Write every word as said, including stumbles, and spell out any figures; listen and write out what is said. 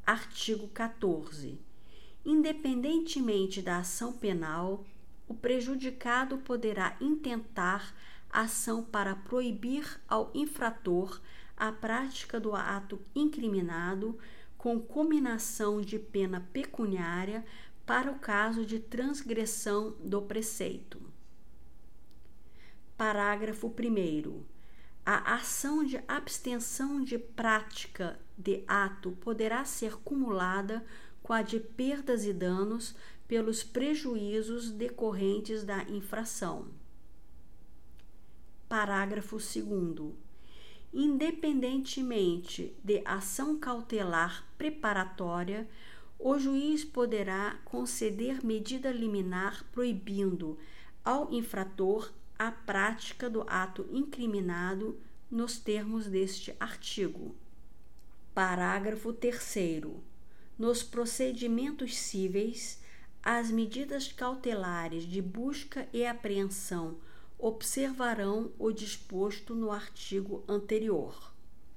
Artigo quatorze. Independentemente da ação penal, o prejudicado poderá intentar ação para proibir ao infrator a prática do ato incriminado com cominação de pena pecuniária para o caso de transgressão do preceito. Parágrafo primeiro. A ação de abstenção de prática de ato poderá ser cumulada com a de perdas e danos pelos prejuízos decorrentes da infração. Parágrafo segundo. Independentemente de ação cautelar preparatória, o juiz poderá conceder medida liminar proibindo ao infrator a prática do ato incriminado nos termos deste artigo. Parágrafo terceiro. Nos procedimentos cíveis, as medidas cautelares de busca e apreensão observarão o disposto no artigo anterior.